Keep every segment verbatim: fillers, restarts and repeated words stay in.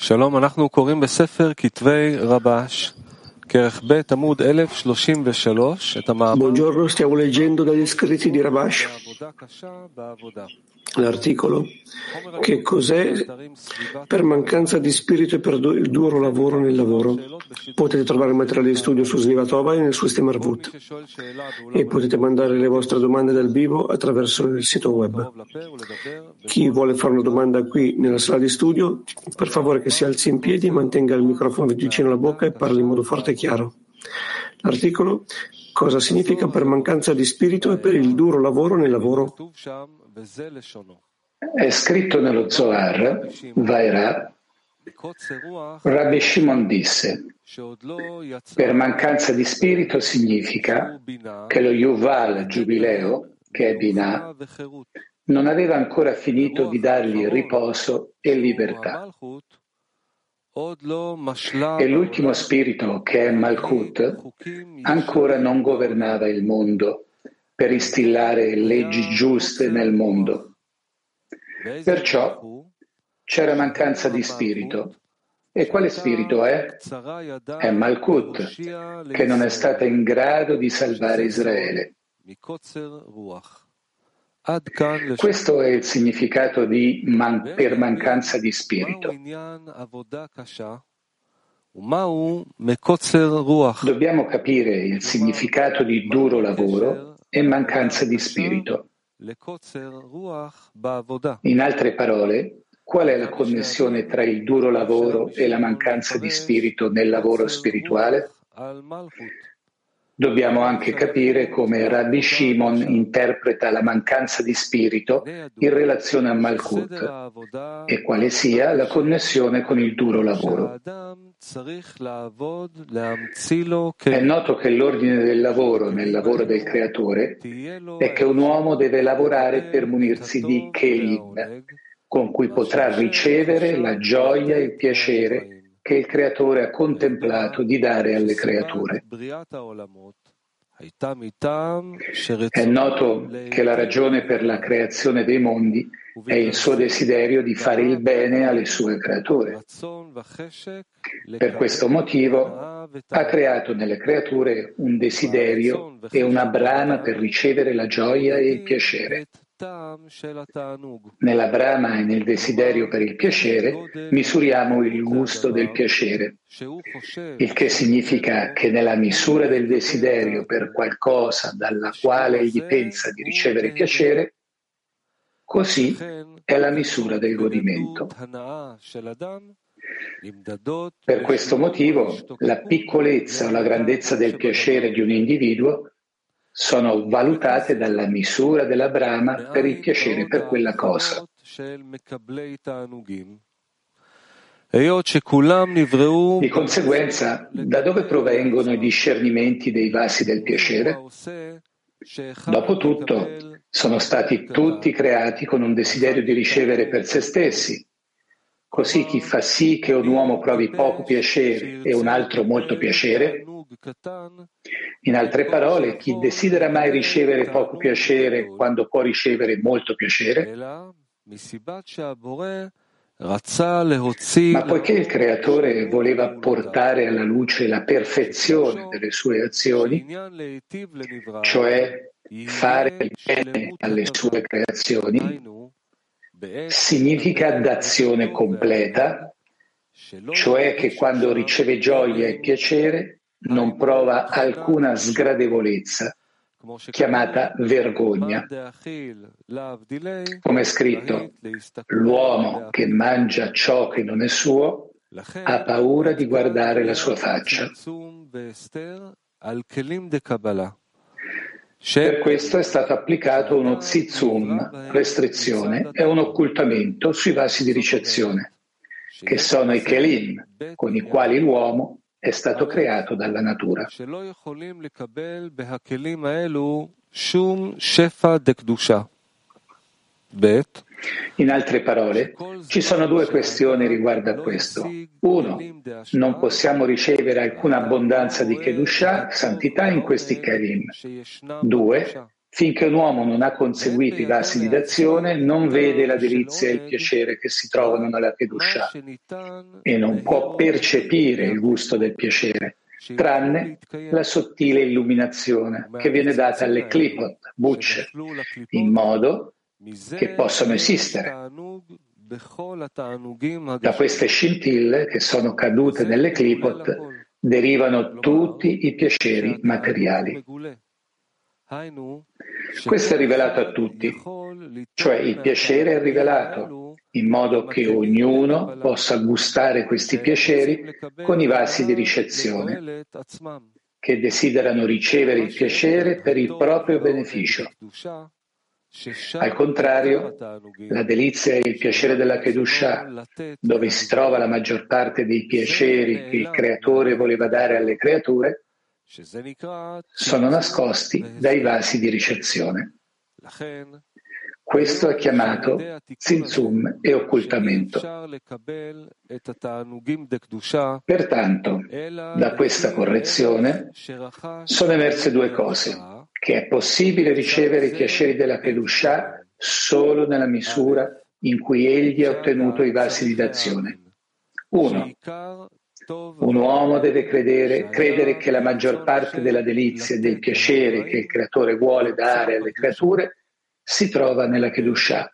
שלום, אנחנו קוראים בספר כתבי רבש, כרך ב' עמוד אלף שלושים ושלוש, את המאמר. Buongiorno, stiamo leggendo dagli scritti di Rabash l'articolo che cos'è per mancanza di spirito e per il duro lavoro nel lavoro. Potete trovare il materiale di studio su Snivatova e nel suo sistema Arvut e potete mandare le vostre domande dal vivo attraverso il sito web. Chi vuole fare una domanda qui nella sala di studio, per favore che si alzi in piedi e mantenga il microfono vicino alla bocca e parli in modo forte e chiaro. L'articolo: cosa significa per mancanza di spirito e per il duro lavoro nel lavoro? È scritto nello Zohar, Vaera, Rabbi Shimon disse: per mancanza di spirito significa che lo Yuval Giubileo, che è Binah, non aveva ancora finito di dargli riposo e libertà. E l'ultimo spirito, che è Malkut, ancora non governava il mondo per instillare leggi giuste nel mondo. Perciò c'era mancanza di spirito. E quale spirito è? È Malkut, che non è stata in grado di salvare Israele. Questo è il significato di man- per mancanza di spirito. Dobbiamo capire il significato di duro lavoro e mancanza di spirito. In altre parole, qual è la connessione tra il duro lavoro e la mancanza di spirito nel lavoro spirituale? Dobbiamo anche capire come Rabbi Shimon interpreta la mancanza di spirito in relazione a Malkut e quale sia la connessione con il duro lavoro. È noto che l'ordine del lavoro nel lavoro del Creatore è che un uomo deve lavorare per munirsi di Kelim, con cui potrà ricevere la gioia e il piacere che il Creatore ha contemplato di dare alle creature. È noto che la ragione per la creazione dei mondi è il suo desiderio di fare il bene alle sue creature. Per questo motivo ha creato nelle creature un desiderio e una brama per ricevere la gioia e il piacere. Nella brama e nel desiderio per il piacere misuriamo il gusto del piacere, il che significa che nella misura del desiderio per qualcosa dalla quale egli pensa di ricevere piacere, così è la misura del godimento. Per questo motivo, la piccolezza o la grandezza del piacere di un individuo sono valutate dalla misura della brama per il piacere per quella cosa. Di conseguenza, da dove provengono i discernimenti dei vasi del piacere? Dopotutto, sono stati tutti creati con un desiderio di ricevere per se stessi. Così chi fa sì che un uomo provi poco piacere e un altro molto piacere, in altre parole, chi desidera mai ricevere poco piacere quando può ricevere molto piacere? Ma poiché il Creatore voleva portare alla luce la perfezione delle sue azioni, cioè fare il bene alle sue creazioni, significa d'azione completa, cioè che quando riceve gioia e piacere non prova alcuna sgradevolezza, chiamata vergogna. Come è scritto, l'uomo che mangia ciò che non è suo ha paura di guardare la sua faccia. Per questo è stato applicato uno tzizum, restrizione, e un occultamento sui vasi di ricezione, che sono i kelim, con i quali l'uomo è stato creato dalla natura. In altre parole, ci sono due questioni riguardo a questo. Uno, non possiamo ricevere alcuna abbondanza di Kedushah, santità, in questi Kelim. Due, Finché un uomo non ha conseguito i vasi di d'azione, non vede la delizia e il piacere che si trovano nella Kedushah e non può percepire il gusto del piacere, tranne la sottile illuminazione che viene data alle klipot, bucce, in modo che possano esistere. Da queste scintille che sono cadute nelle klipot derivano tutti i piaceri materiali. Questo è rivelato a tutti, cioè il piacere è rivelato, in modo che ognuno possa gustare questi piaceri con i vasi di ricezione, che desiderano ricevere il piacere per il proprio beneficio. Al contrario, la delizia e il piacere della Kedushah, dove si trova la maggior parte dei piaceri che il Creatore voleva dare alle creature, sono nascosti dai vasi di ricezione. Questo è chiamato tzimtzum e occultamento. Pertanto, da questa correzione sono emerse due cose: che è possibile ricevere i piaceri della Kedushah solo nella misura in cui egli ha ottenuto i vasi di d'azione. Uno, un uomo deve credere, credere che la maggior parte della delizia e del piacere che il Creatore vuole dare alle creature si trova nella Kedushah.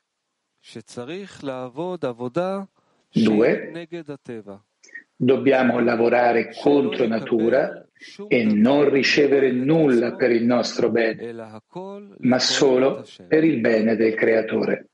Due, dobbiamo lavorare contro natura e non ricevere nulla per il nostro bene, ma solo per il bene del Creatore.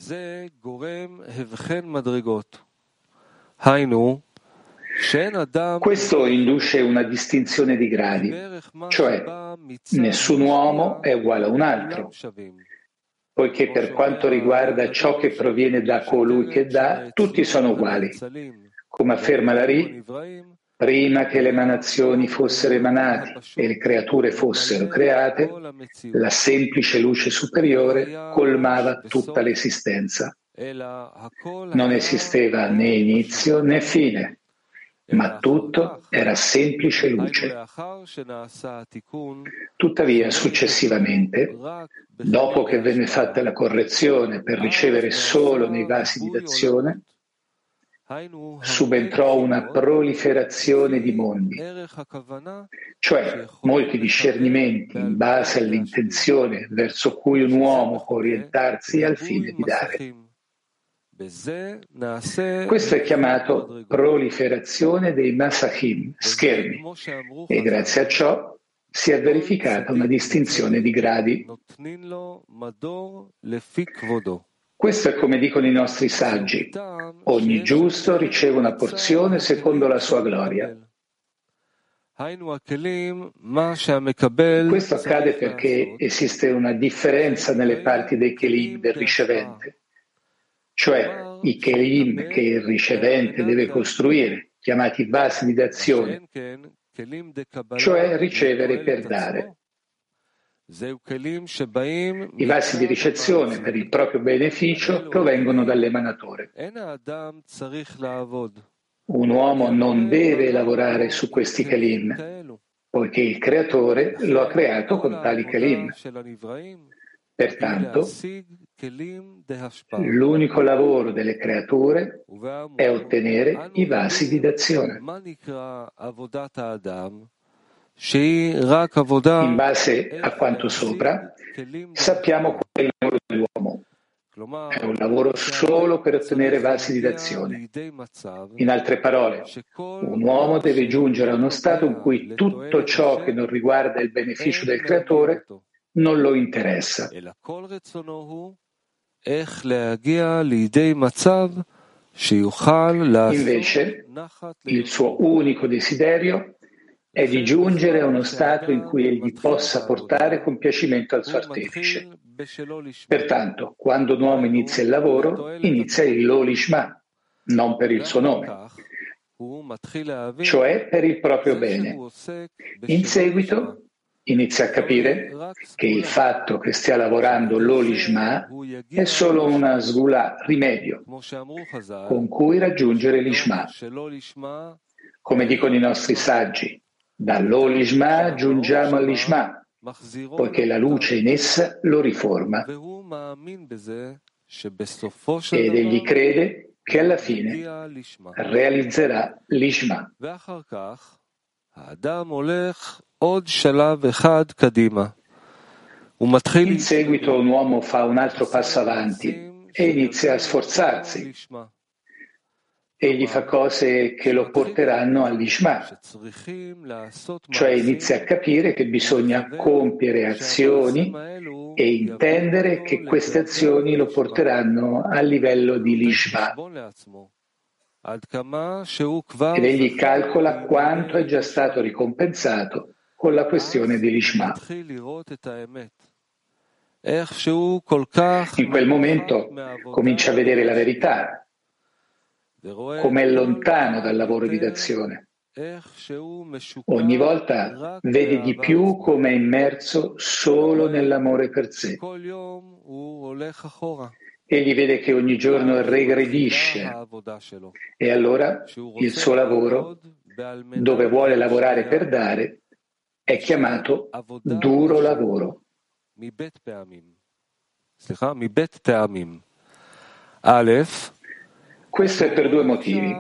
Questo induce una distinzione di gradi, cioè nessun uomo è uguale a un altro, poiché per quanto riguarda ciò che proviene da colui che dà, tutti sono uguali. Come afferma la Ri, prima che le emanazioni fossero emanate e le creature fossero create, la semplice luce superiore colmava tutta l'esistenza. Non esisteva né inizio né fine, ma tutto era semplice luce. Tuttavia, successivamente, dopo che venne fatta la correzione per ricevere solo nei vasi di d'azione, subentrò una proliferazione di mondi, cioè molti discernimenti in base all'intenzione verso cui un uomo può orientarsi al fine di dare. Questo è chiamato proliferazione dei masachim, schermi, e grazie a ciò si è verificata una distinzione di gradi. Questo è come dicono i nostri saggi: ogni giusto riceve una porzione secondo la sua gloria. Questo accade perché esiste una differenza nelle parti dei kelim del ricevente, cioè i kelim che il ricevente deve costruire, chiamati vasi di d'azione, cioè ricevere per dare. I vasi di ricezione per il proprio beneficio provengono dall'emanatore. Un uomo non deve lavorare su questi kelim, poiché il Creatore lo ha creato con tali kelim. Pertanto, l'unico lavoro delle creature è ottenere i vasi di d'azione. In base a quanto sopra, sappiamo qual è il lavoro dell'uomo. È un lavoro solo per ottenere vasi di d'azione. In altre parole, un uomo deve giungere a uno stato in cui tutto ciò che non riguarda il beneficio del Creatore non lo interessa. Invece, il suo unico desiderio è di giungere a uno stato in cui egli possa portare compiacimento al suo artefice. Pertanto, quando un uomo inizia il lavoro, inizia il Lo Lishma, non per il suo nome, cioè per il proprio bene. In seguito inizia a capire che il fatto che stia lavorando Lo Lishma è solo una sgula, rimedio, con cui raggiungere l'Ishma. Come dicono i nostri saggi, dall'O Lishma giungiamo all'Ishma, poiché la luce in essa lo riforma. Ed egli crede che alla fine realizzerà l'Ishma. In seguito un uomo fa un altro passo avanti e inizia a sforzarsi. Egli fa cose che lo porteranno all'Ishma, cioè inizia a capire che bisogna compiere azioni e intendere che queste azioni lo porteranno al livello di l'Ishma. Ed egli calcola quanto è già stato ricompensato con la questione di l'Ishma. In quel momento comincia a vedere la verità, come è lontano dal lavoro di d'azione. Ogni volta vede di più come è immerso solo nell'amore per sé. Egli vede che ogni giorno regredisce e allora il suo lavoro, dove vuole lavorare per dare, è chiamato duro lavoro. Questo è per due motivi.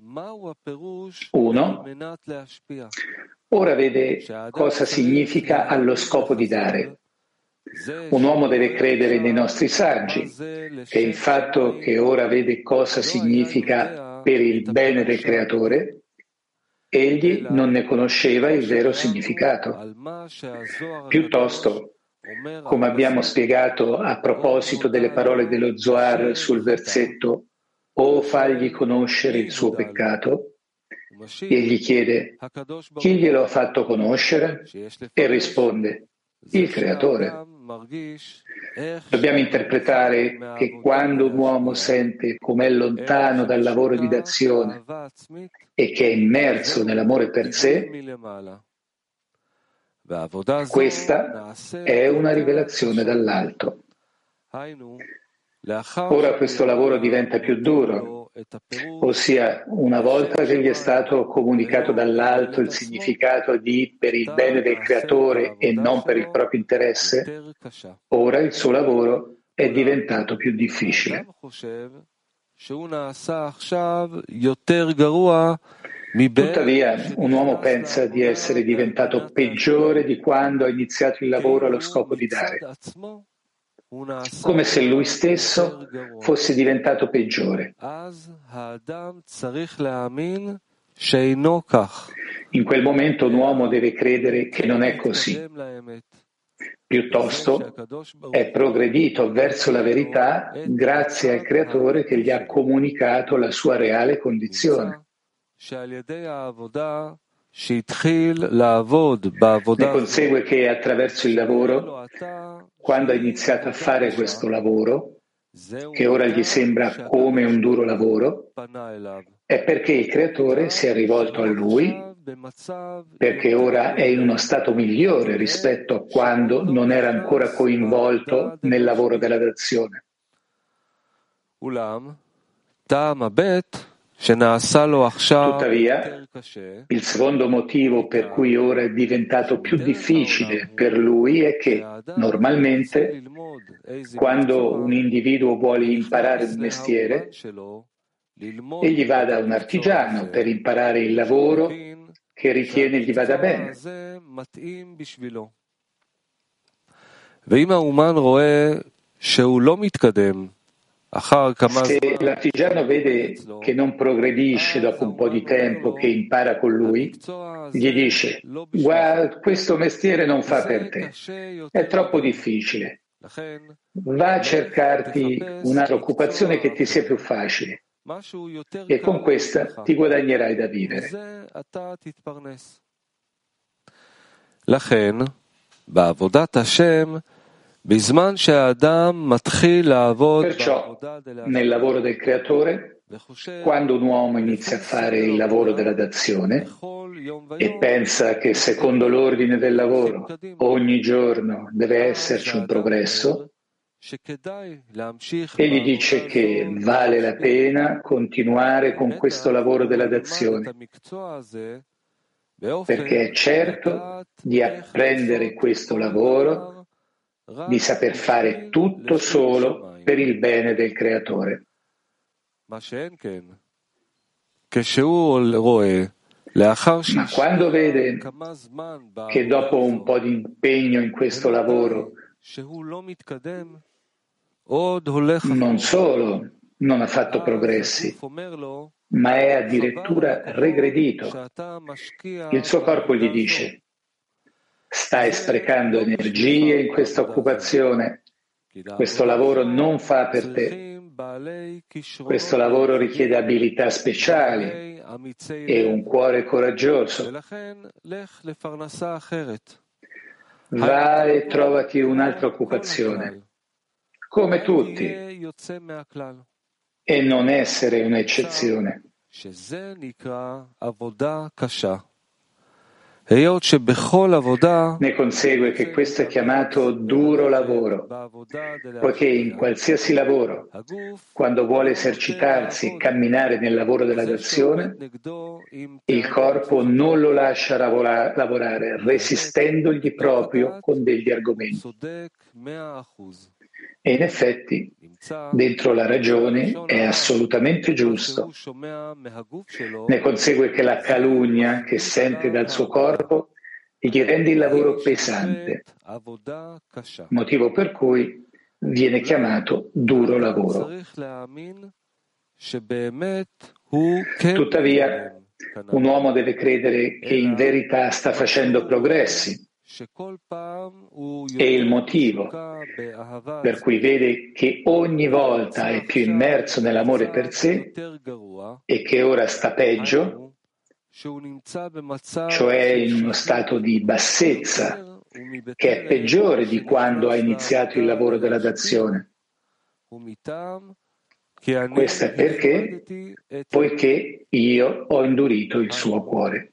Uno, ora vede cosa significa allo scopo di dare. Un uomo deve credere nei nostri saggi e il fatto che ora vede cosa significa per il bene del Creatore, egli non ne conosceva il vero significato. Piuttosto, come abbiamo spiegato a proposito delle parole dello Zohar sul versetto o fagli conoscere il suo peccato, egli chiede chi glielo ha fatto conoscere e risponde il Creatore. Dobbiamo interpretare che quando un uomo sente com'è lontano dal lavoro di d'azione e che è immerso nell'amore per sé, questa è una rivelazione dall'alto. Ora questo lavoro diventa più duro, ossia una volta che gli è stato comunicato dall'alto il significato di per il bene del Creatore e non per il proprio interesse, ora il suo lavoro è diventato più difficile. Tuttavia, un uomo pensa di essere diventato peggiore di quando ha iniziato il lavoro allo scopo di dare, come se lui stesso fosse diventato peggiore. In quel momento un uomo deve credere che non è così. Piuttosto è progredito verso la verità grazie al Creatore che gli ha comunicato la sua reale condizione. Ne consegue che attraverso il lavoro, quando ha iniziato a fare questo lavoro, che ora gli sembra come un duro lavoro, è perché il Creatore si è rivolto a lui, perché ora è in uno stato migliore rispetto a quando non era ancora coinvolto nel lavoro della dazione. Tuttavia, il secondo motivo per cui ora è diventato più difficile per lui è che, normalmente, quando un individuo vuole imparare un mestiere, egli va da un artigiano per imparare il lavoro che ritiene gli vada bene. Se l'artigiano vede che non progredisce dopo un po' di tempo che impara con lui, gli dice: guarda, questo mestiere non fa per te, è troppo difficile, va a cercarti un'altra occupazione che ti sia più facile e con questa ti guadagnerai da vivere. Perciò, nel lavoro del Creatore, quando un uomo inizia a fare il lavoro della dazione e pensa che secondo l'ordine del lavoro ogni giorno deve esserci un progresso, egli dice che vale la pena continuare con questo lavoro della dazione perché è certo di apprendere questo lavoro, di saper fare tutto solo per il bene del Creatore. Ma quando vede che dopo un po' di impegno in questo lavoro non solo non ha fatto progressi, ma è addirittura regredito, il suo corpo gli dice: stai sprecando energie in questa occupazione, questo lavoro non fa per te, questo lavoro richiede abilità speciali e un cuore coraggioso. Va e trovati un'altra occupazione, come tutti, e non essere un'eccezione. Ne consegue che questo è chiamato duro lavoro, poiché in qualsiasi lavoro, quando vuole esercitarsi e camminare nel lavoro della dazione, il corpo non lo lascia lavorare, resistendogli proprio con degli argomenti. E in effetti, dentro la ragione è assolutamente giusto. Ne consegue che la calunnia che sente dal suo corpo gli rende il lavoro pesante, motivo per cui viene chiamato duro lavoro. Tuttavia, un uomo deve credere che in verità sta facendo progressi, e il motivo per cui vede che ogni volta è più immerso nell'amore per sé e che ora sta peggio, cioè in uno stato di bassezza che è peggiore di quando ha iniziato il lavoro della dazione. Questo è perché, poiché io ho indurito il suo cuore.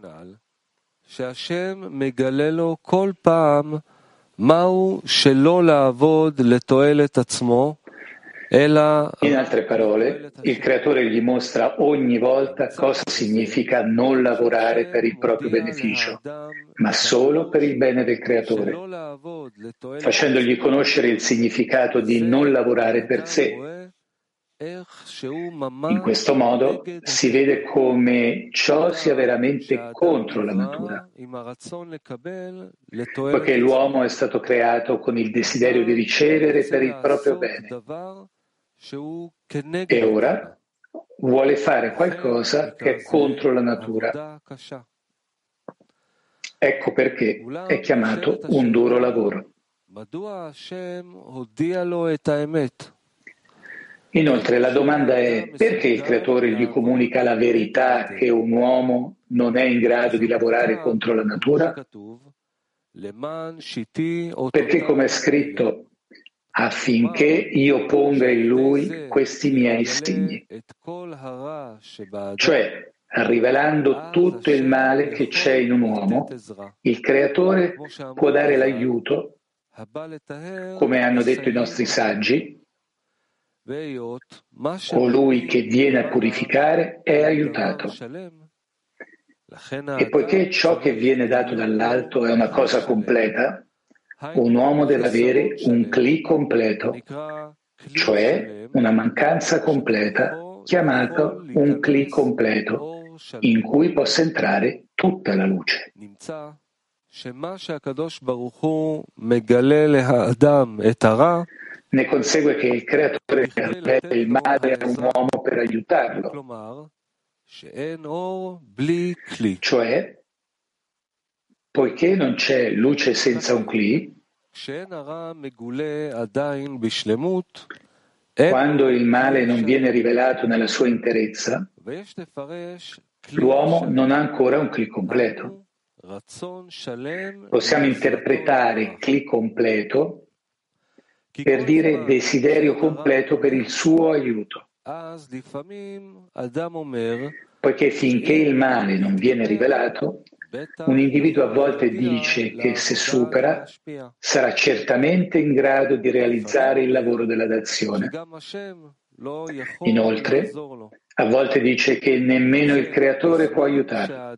שהשם מגלה לו כל פעם מהו שלא לעבוד לתועלת עצמו, אלא... In altre parole, il Creatore gli mostra ogni volta cosa significa non lavorare per il proprio beneficio, ma solo per il bene del Creatore, facendogli conoscere il significato di non lavorare per sé. In questo modo si vede come ciò sia veramente contro la natura, poiché l'uomo è stato creato con il desiderio di ricevere per il proprio bene e ora vuole fare qualcosa che è contro la natura. Ecco perché è chiamato un duro lavoro. Inoltre la domanda è: perché il Creatore gli comunica la verità che un uomo non è in grado di lavorare contro la natura? Perché, come è scritto, affinché io ponga in lui questi miei segni, cioè rivelando tutto il male che c'è in un uomo, il Creatore può dare l'aiuto, come hanno detto i nostri saggi. Colui che viene a purificare è aiutato. E poiché ciò che viene dato dall'alto è una cosa completa, un uomo deve avere un cli completo, cioè una mancanza completa, chiamato un cli completo, in cui possa entrare tutta la luce. Ne consegue che il Creatore rivela il male a un uomo per aiutarlo. Cioè, poiché non c'è luce senza un cli, quando il male non viene rivelato nella sua interezza, l'uomo non ha ancora un cli completo. Possiamo interpretare cli completo per dire desiderio completo per il suo aiuto, poiché finché il male non viene rivelato, un individuo a volte dice che se supera sarà certamente in grado di realizzare il lavoro della dazione. Inoltre, A volte dice che nemmeno il creatore può aiutarlo.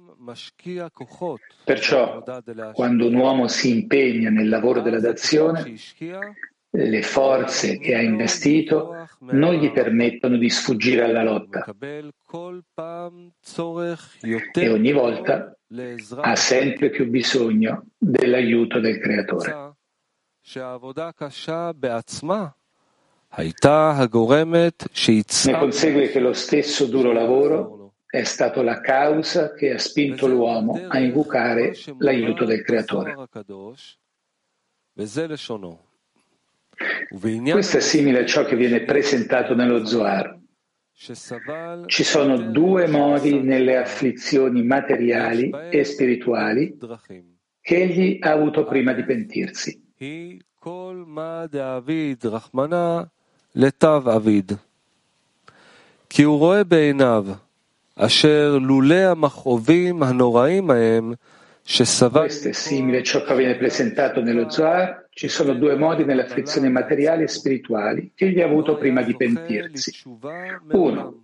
Perciò, quando un uomo si impegna nel lavoro della dazione, le forze che ha investito non gli permettono di sfuggire alla lotta e ogni volta ha sempre più bisogno dell'aiuto del creatore. Ne consegue che lo stesso duro lavoro è stato la causa che ha spinto l'uomo a invocare l'aiuto del creatore. Questo è simile a ciò che viene presentato nello Zohar. Ci sono due modi nelle afflizioni materiali e spirituali che egli ha avuto prima di pentirsi. Questo è simile a ciò che viene presentato nello Zohar. Ci sono due modi nelle afflizioni materiali e spirituali che egli ha avuto prima di pentirsi. Uno,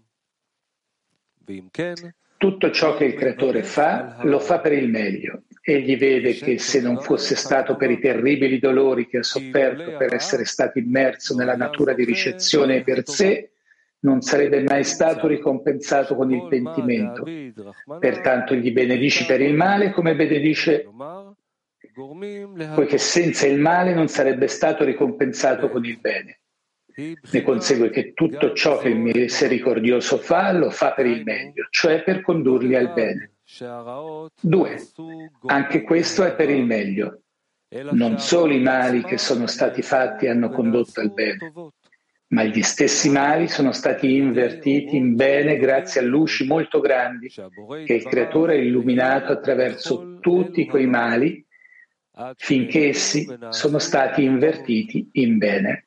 tutto ciò che il creatore fa, lo fa per il meglio. Egli vede che se non fosse stato per i terribili dolori che ha sofferto per essere stato immerso nella natura di ricezione per sé, non sarebbe mai stato ricompensato con il pentimento. Pertanto gli benedice per il male come benedice, poiché senza il male non sarebbe stato ricompensato con il bene. Ne consegue che tutto ciò che il misericordioso fa, lo fa per il meglio, cioè per condurli al bene. Due, anche questo è per il meglio. Non solo i mali che sono stati fatti hanno condotto al bene, ma gli stessi mali sono stati invertiti in bene grazie a luci molto grandi che il Creatore ha illuminato attraverso tutti quei mali finché essi sono stati invertiti in bene.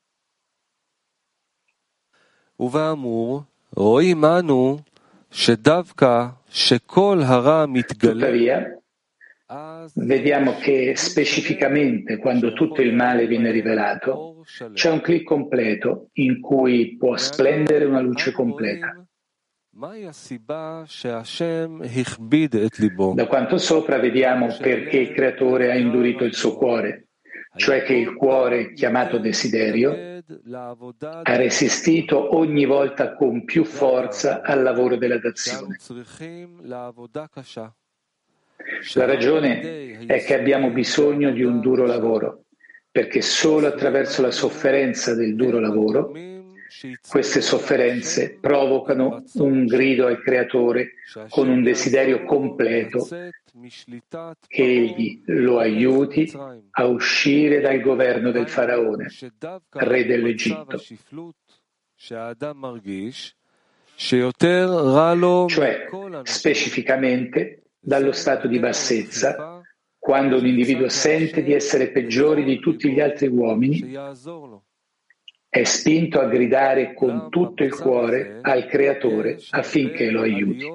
Tuttavia, vediamo che specificamente quando tutto il male viene rivelato, c'è un clic completo in cui può splendere una luce completa. Da quanto sopra vediamo perché il Creatore ha indurito il suo cuore, cioè che il cuore, chiamato desiderio, ha resistito ogni volta con più forza al lavoro della dazione. La ragione è che abbiamo bisogno di un duro lavoro, perché solo attraverso la sofferenza del duro lavoro queste sofferenze provocano un grido al Creatore con un desiderio completo che egli lo aiuti a uscire dal governo del faraone, re dell'Egitto. Cioè, specificamente, dallo stato di bassezza, quando un individuo sente di essere peggiori di tutti gli altri uomini, è spinto a gridare con tutto il cuore al Creatore affinché lo aiuti.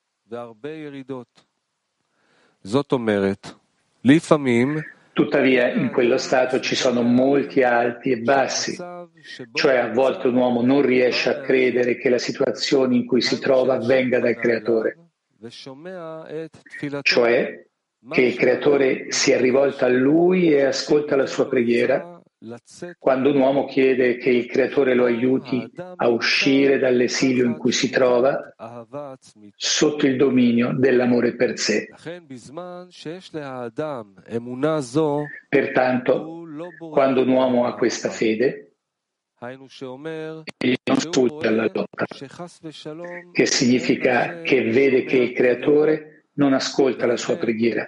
Tuttavia, in quello stato ci sono molti alti e bassi, cioè a volte un uomo non riesce a credere che la situazione in cui si trova venga dal Creatore, cioè che il Creatore sia rivolto a lui e ascolta la sua preghiera. Quando un uomo chiede che il Creatore lo aiuti a uscire dall'esilio in cui si trova, sotto il dominio dell'amore per sé. Pertanto, quando un uomo ha questa fede, egli non sfugge alla lotta, che significa che vede che il Creatore non ascolta la sua preghiera,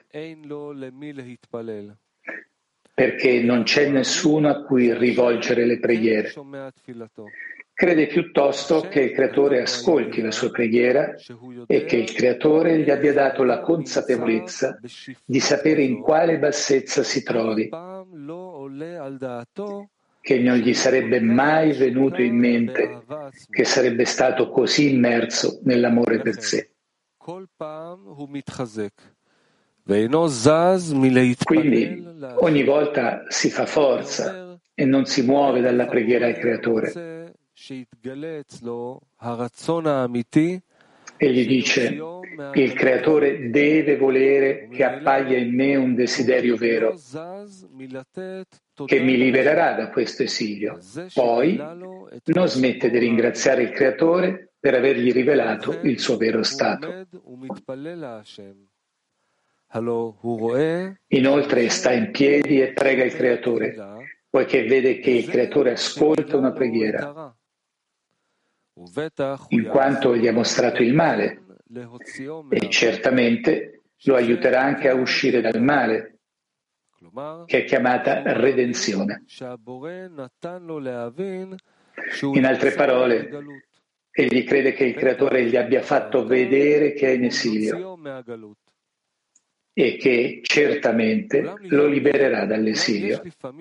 perché non c'è nessuno a cui rivolgere le preghiere. Crede piuttosto che il Creatore ascolti la sua preghiera e che il Creatore gli abbia dato la consapevolezza di sapere in quale bassezza si trovi, che non gli sarebbe mai venuto in mente che sarebbe stato così immerso nell'amore per sé. Quindi ogni volta si fa forza e non si muove dalla preghiera al Creatore, Egli dice: il creatore deve volere che appaia in me un desiderio vero, che mi libererà da questo esilio. Poi non smette di ringraziare il creatore per avergli rivelato il suo vero stato. Inoltre sta in piedi e prega il creatore, poiché vede che il creatore ascolta una preghiera, in quanto gli ha mostrato il male, e certamente lo aiuterà anche a uscire dal male, che è chiamata redenzione. In altre parole, egli crede che il creatore gli abbia fatto vedere che è in esilio e che certamente lo libererà dall'esilio.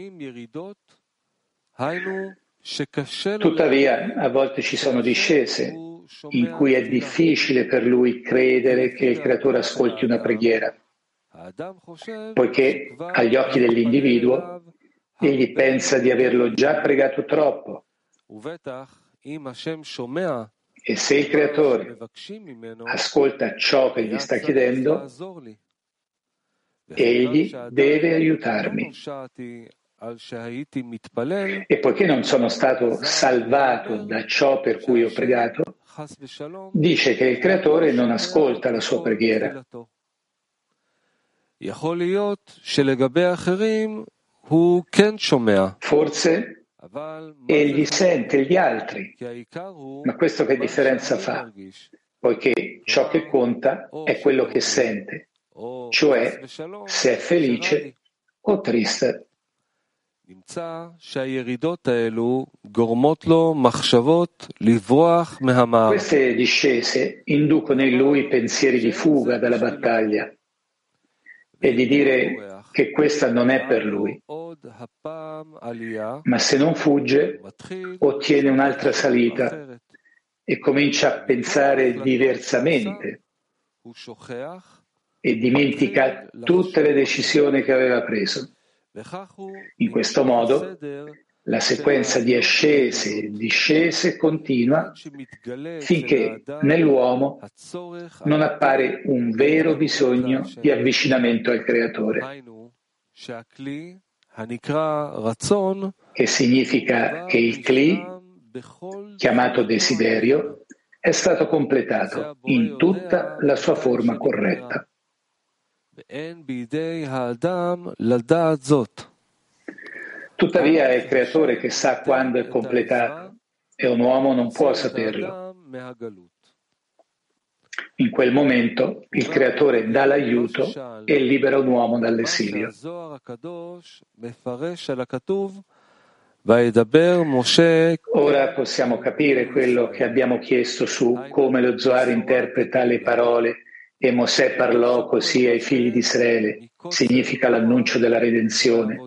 Tuttavia, a volte ci sono discese in cui è difficile per lui credere che il creatore ascolti una preghiera, poiché agli occhi dell'individuo egli pensa di averlo già pregato troppo. E se il creatore ascolta ciò che gli sta chiedendo, egli deve aiutarmi. E poiché non sono stato salvato da ciò per cui ho pregato, dice che il creatore non ascolta la sua preghiera. Forse egli sente gli altri, ma questo che differenza fa? Poiché ciò che conta è quello che sente, cioè se è felice o triste. Queste discese inducono in lui pensieri di fuga dalla battaglia e di dire che questa non è per lui. Ma se non fugge, ottiene un'altra salita e comincia a pensare diversamente e dimentica tutte le decisioni che aveva preso. In questo modo, la sequenza di ascese e discese continua finché nell'uomo non appare un vero bisogno di avvicinamento al Creatore, che significa che il Kli, chiamato desiderio, è stato completato in tutta la sua forma corretta. Tuttavia è il creatore che sa quando è completato e un uomo non può saperlo. In quel momento il creatore dà l'aiuto e libera un uomo dall'esilio. Ora possiamo capire quello che abbiamo chiesto su come lo Zohar interpreta le parole e Mosè parlò così ai figli di Israele. Significa l'annuncio della redenzione.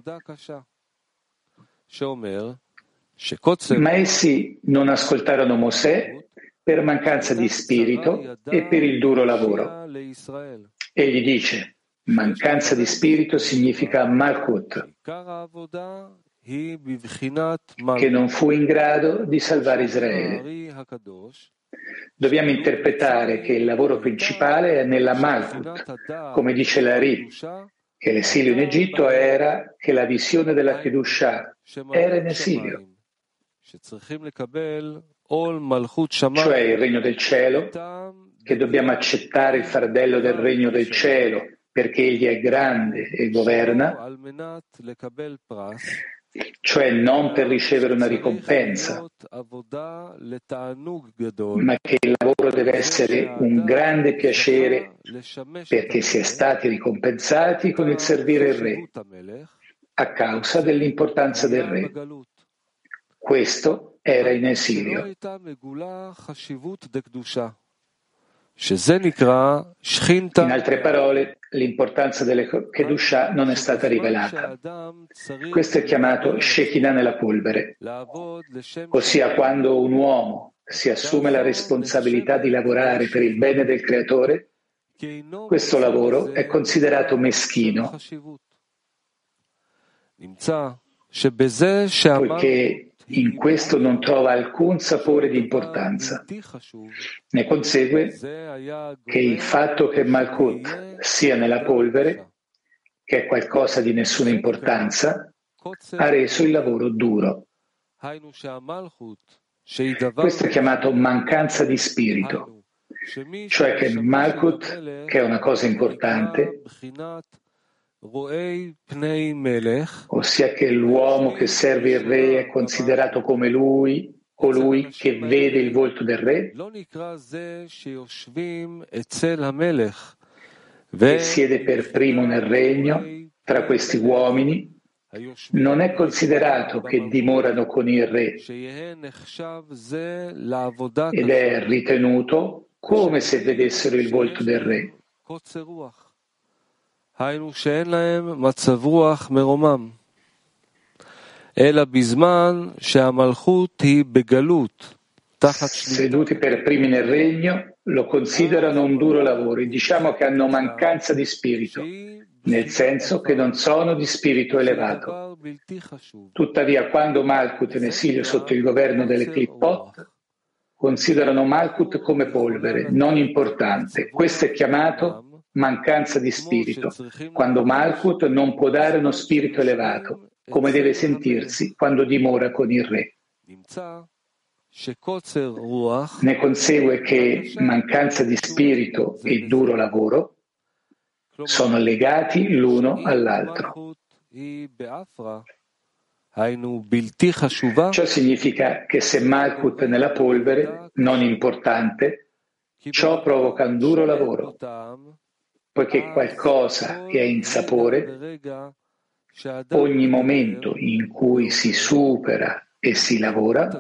Ma essi non ascoltarono Mosè per mancanza di spirito e per il duro lavoro. Egli dice: mancanza di spirito significa Malkut, che non fu in grado di salvare Israele. Dobbiamo interpretare che il lavoro principale è nella Malkut, come dice l'Ari, che l'esilio in Egitto era che la visione della Kedushah era in esilio, cioè il regno del cielo, che dobbiamo accettare il fardello del regno del cielo perché egli è grande e governa, cioè non per ricevere una ricompensa, ma che il lavoro deve essere un grande piacere perché si è stati ricompensati con il servire il Re, a causa dell'importanza del Re. Questo era in esilio. In altre parole, l'importanza delle Kedushah non è stata rivelata. Questo è chiamato Shekinah nella polvere, ossia quando un uomo si assume la responsabilità di lavorare per il bene del Creatore, questo lavoro è considerato meschino, poiché in questo non trova alcun sapore di importanza. Ne consegue che il fatto che Malkut sia nella polvere, che è qualcosa di nessuna importanza, ha reso il lavoro duro. Questo è chiamato mancanza di spirito, cioè che Malkut, che è una cosa importante, ossia che l'uomo che serve il re è considerato come lui, colui che vede il volto del re, che siede per primo nel regno tra questi uomini, non è considerato che dimorano con il re ed è ritenuto come se vedessero il volto del re. Seduti per primi nel regno, lo considerano un duro lavoro e diciamo che hanno mancanza di spirito, nel senso che non sono di spirito elevato. Tuttavia, quando Malkut è in esilio sotto il governo delle Klippot, considerano Malkut come polvere, non importante. Questo è chiamato mancanza di spirito, quando Malkut non può dare uno spirito elevato, come deve sentirsi quando dimora con il re. Ne consegue che mancanza di spirito e duro lavoro sono legati l'uno all'altro. Ciò significa che se Malkut è nella polvere, non importante, ciò provoca un duro lavoro, poiché qualcosa che è in sapore, ogni momento in cui si supera e si lavora,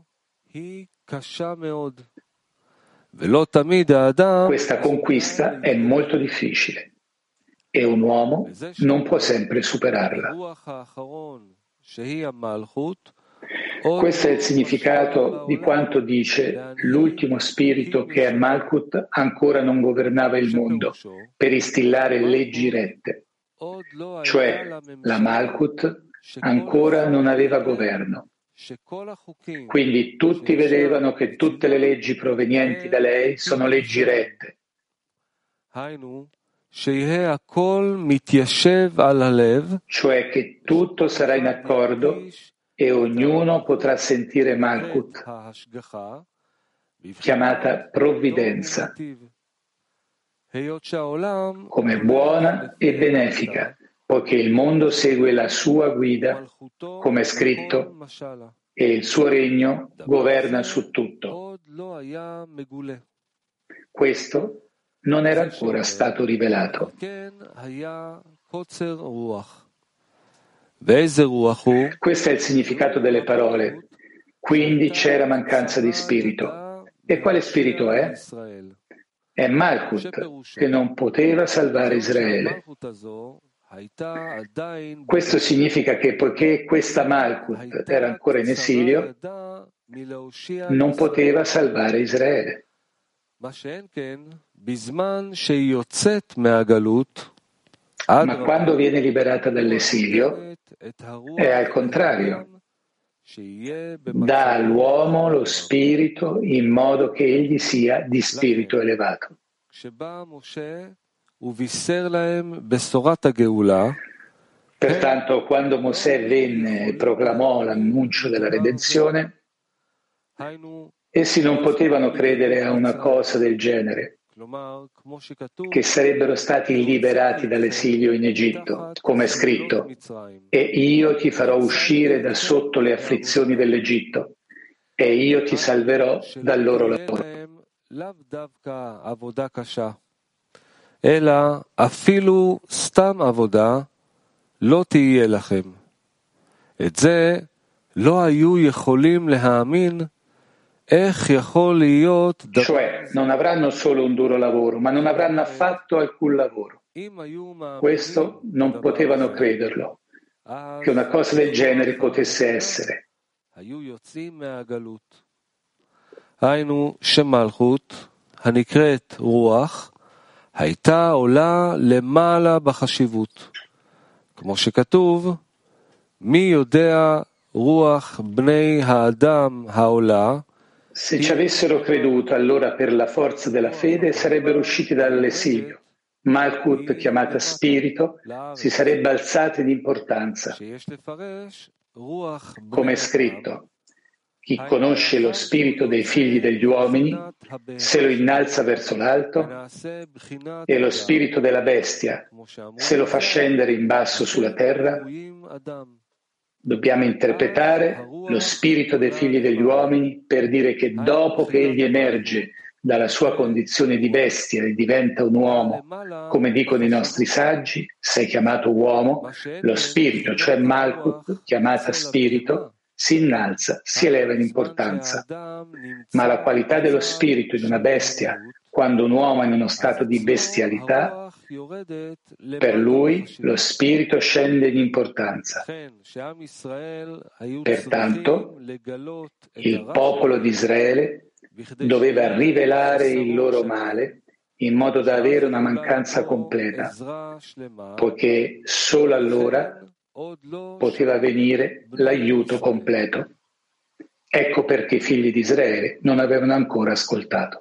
questa conquista è molto difficile e un uomo non può sempre superarla. Questo è il significato di quanto dice l'ultimo spirito che è Malkut ancora non governava il mondo per instillare leggi rette, cioè la Malkut ancora non aveva governo. Quindi tutti vedevano che tutte le leggi provenienti da lei sono leggi rette. Cioè che tutto sarà in accordo e ognuno potrà sentire Malkut, chiamata provvidenza, come buona e benefica, poiché il mondo segue la sua guida, come è scritto, e il suo regno governa su tutto. Questo non era ancora stato rivelato. Questo è il significato delle parole. Quindi c'era mancanza di spirito. E quale spirito è? È Malkut, che non poteva salvare Israele. Questo significa che poiché questa Malkut era ancora in esilio, non poteva salvare Israele. Ma quando viene liberata dall'esilio, è al contrario. Dà all'uomo lo spirito in modo che egli sia di spirito elevato. Pertanto, quando Mosè venne e proclamò l'annuncio della redenzione, essi non potevano credere a una cosa del genere, che sarebbero stati liberati dall'esilio in Egitto, come è scritto, e io ti farò uscire da sotto le afflizioni dell'Egitto, e io ti salverò dal loro lavoro. אלא אפילו סתם עבודה לא תהיה לכם. את זה לא היו יכולים להאמין. איך יכול להיות דבר... Cioè, non avranno solo un duro lavoro, ma non avranno affatto alcun lavoro. Questo non potevano crederlo, che una cosa del genere potesse essere. היינו שמלכות הנקראת רוח הייתה עולה למעלה בחשיבות. כמו שכתוב, מי יודע Se ci avessero creduto, allora per la forza della fede sarebbero usciti dall'esilio. Malkut, chiamata spirito, si sarebbe alzata in importanza. Come è scritto, chi conosce lo spirito dei figli degli uomini se lo innalza verso l'alto e lo spirito della bestia se lo fa scendere in basso sulla terra. Dobbiamo interpretare lo spirito dei figli degli uomini per dire che dopo che egli emerge dalla sua condizione di bestia e diventa un uomo, come dicono i nostri saggi, sei chiamato uomo, lo spirito, cioè Malkut, chiamata spirito, si innalza, si eleva in importanza. Ma la qualità dello spirito in una bestia, quando un uomo è in uno stato di bestialità, per lui lo spirito scende in importanza. Pertanto, il popolo di Israele doveva rivelare il loro male in modo da avere una mancanza completa, poiché solo allora poteva venire l'aiuto completo. Ecco perché i figli di Israele non avevano ancora ascoltato.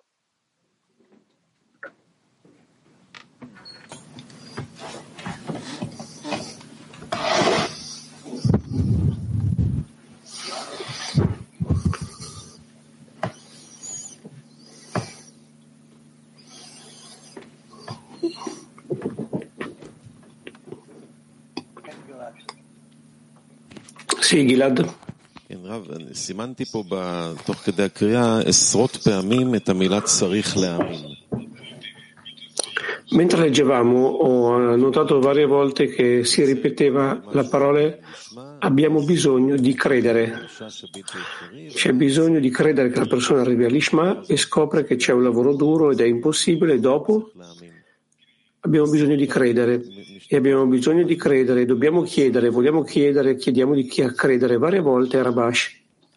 Sì, Gilad. סימנתי פה תוך כדי הקריאה עשרות פעמים את המילה צריך להאמין. Mentre leggevamo ho notato varie volte che si ripeteva la parola abbiamo bisogno di credere. C'è bisogno di credere che la persona arrivi all'Ishma e scopre che c'è un lavoro duro ed è impossibile, e dopo abbiamo bisogno di credere e abbiamo bisogno di credere, dobbiamo chiedere, vogliamo chiedere, chiediamo di chi a credere. Varie volte Rabash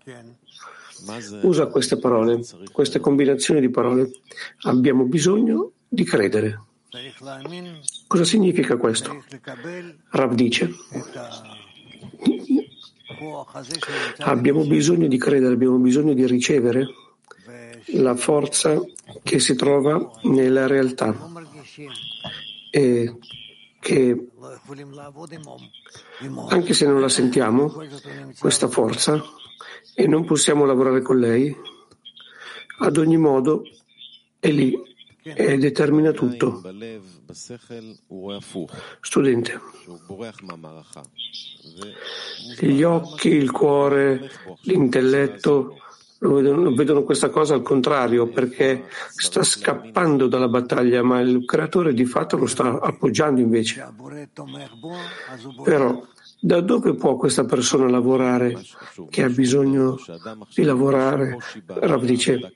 usa queste parole, queste combinazioni di parole. Abbiamo bisogno di credere. Cosa significa questo? Rav dice: abbiamo bisogno di credere, abbiamo bisogno di ricevere la forza che si trova nella realtà e che anche se non la sentiamo, questa forza, e non possiamo lavorare con lei, ad ogni modo è lì e determina tutto. Studente, gli occhi, il cuore, l'intelletto vedono, vedono questa cosa al contrario, perché sta scappando dalla battaglia, ma il creatore di fatto lo sta appoggiando invece. Però da dove può questa persona lavorare che ha bisogno di lavorare? Rav dice: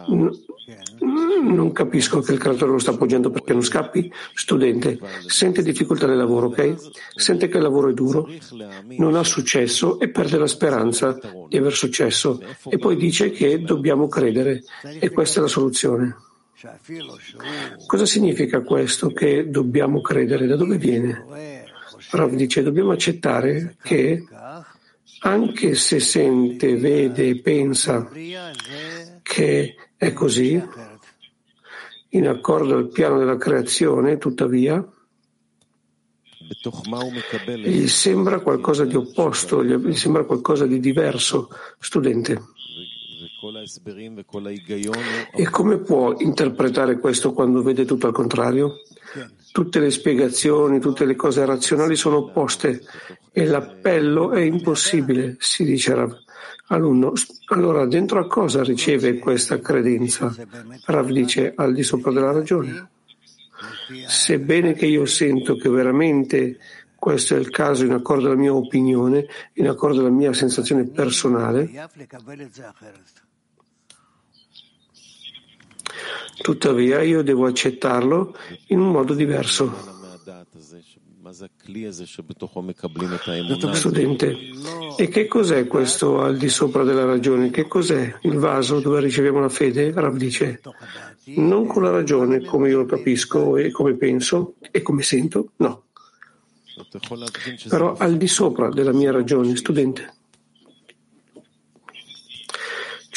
non capisco che il creatore lo sta appoggiando perché non scappi. Studente, sente difficoltà nel lavoro, ok? Sente che il lavoro è duro, non ha successo e perde la speranza di aver successo e poi dice che dobbiamo credere e questa è la soluzione. Cosa significa questo che dobbiamo credere? Da dove viene? Rav dice: dobbiamo accettare che anche se sente, vede e pensa che è così, in accordo al piano della creazione, tuttavia, gli sembra qualcosa di opposto, gli sembra qualcosa di diverso. Studente, e come può interpretare questo quando vede tutto al contrario? Tutte le spiegazioni, tutte le cose razionali sono opposte e l'appello è impossibile, si dice Rav. Alunno, allora dentro a cosa riceve questa credenza? Rav dice: al di sopra della ragione. Sebbene che io sento che veramente questo è il caso in accordo alla mia opinione, in accordo alla mia sensazione personale, tuttavia io devo accettarlo in un modo diverso. Studente, e che cos'è questo al di sopra della ragione? Che cos'è il vaso dove riceviamo la fede? Rav dice: non con la ragione, come io lo capisco e come penso e come sento, no. Però al di sopra della mia ragione, studente.